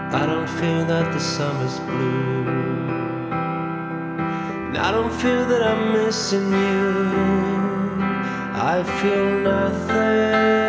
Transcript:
I don't feel that the summer's blue, and I don't feel that I'm missing you. I feel nothing.